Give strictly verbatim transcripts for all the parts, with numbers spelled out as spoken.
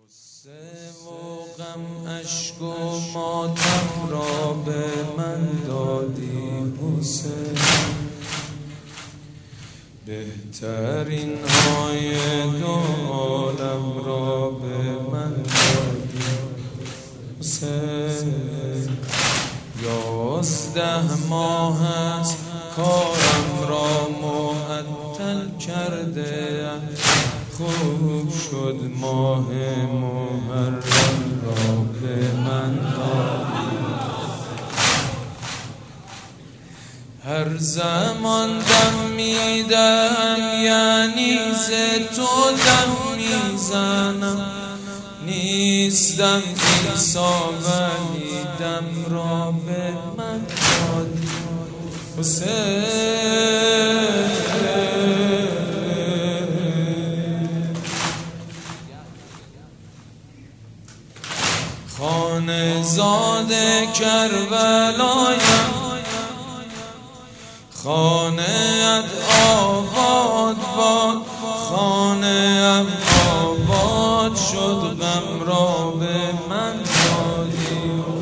غصه و غم اشک و ماتم را به من دادی حسین، بهترین های دو عالم را به من دادی حسین. یازده ماه است کارم را معطل کرده، خوب شد ماه محرم را به من دادی. هر زمان دم میدم یعنی ز تو دم میزنم، نیستم عیسی ولی دم را به من دادی حسین. خانه زاده کربلایم، خانه ات آباد باد، خانه ام آباد شد، غم را به من دادی.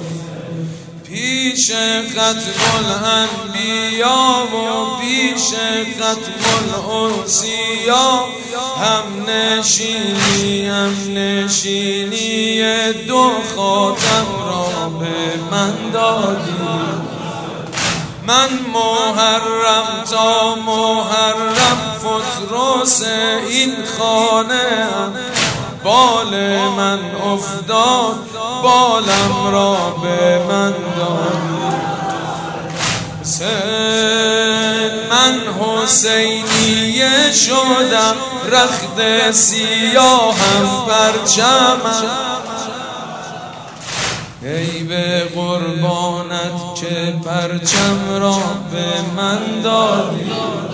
پیش ختم الانبیا و پیش ختم الاوصیا، هم نشینی هم نشینی دو خاتم را به من دادی. من محرم تا محرم فتروس این خانه ام، بال من افتاد بالم را به من دادی حسین. من حسینیه شدم، رخت سیاهم پرچمم، ای به قربانت که پرچم را به من دادی.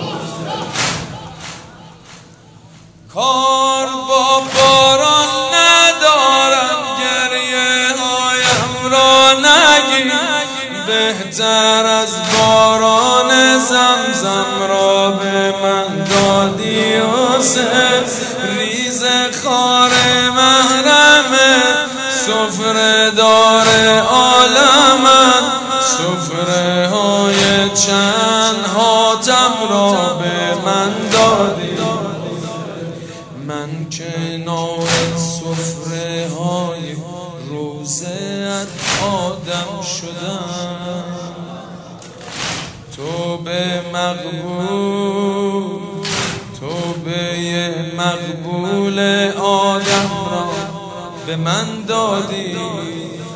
کار با باران ندارم، گریه هایم را نگیر، بهتر از باران زمزم را به من دادی حسین. ریز خار محرم سفره دار عالمم، سفره های چند حاتم را به من دادی. من کنار سفره های روزت آدم شدم، تو به مقبول تو به مقبول آدم را به من دادی.